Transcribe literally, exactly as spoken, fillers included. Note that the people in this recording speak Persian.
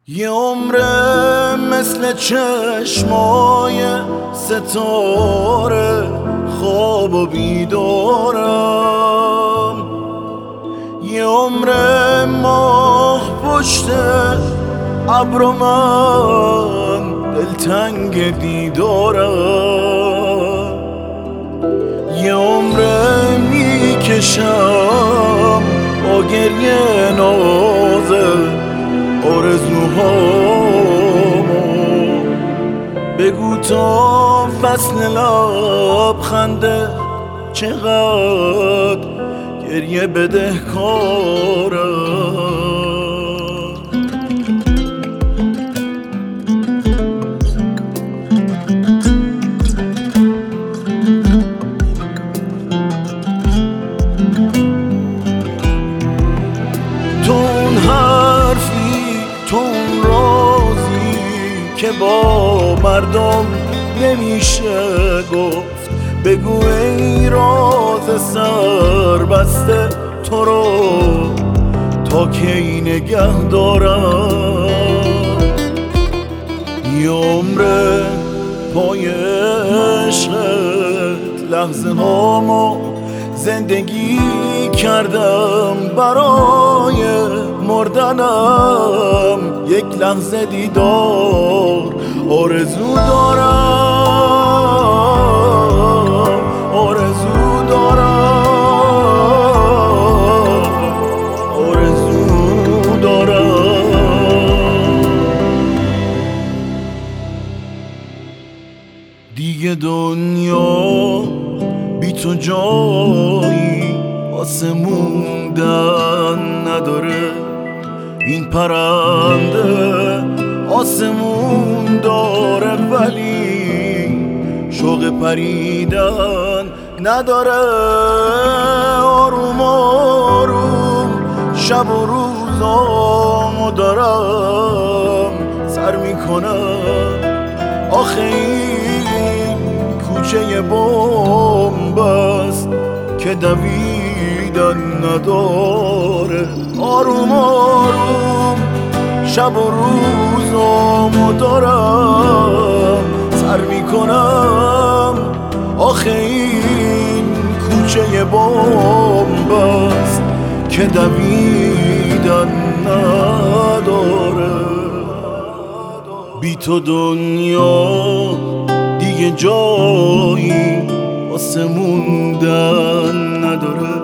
یه عمره مثل چشمای ستاره خواب و بیدارم، یه عمره ماه پشت ابر و من دلتنگ دیدارم، یه عمره میکشم با گریه نازه آرزوهامو. بگو تا فصل لبخنده چقدر گریه بدهکارم. تو اون حرفی، تو اون رازی که با مردم نمیشه گفت، بگو ای راز سر بسته تو رو تا کی نگه دارم. یه عمره پای عشقت لحظه هامو زندگی کردم، برای مردنم یک لحظه دیدار آرزو دارم، آرزو دارم، آرزو دارم. دیگه دنیا بی تو جایی واسه موندن نداره، این پرنده آسمون داره ولی شوق پریدن نداره. آروم آروم شب و روزامو دارم سر میکنم، آخه این کوچه بمب است که دویدن نداره. آروم آروم شب و روزامو دارم سر میکنم، آخه این کوچه بمب است که دویدن نداره. بی تو دنیا دیگه جایی واسه موندن نداره.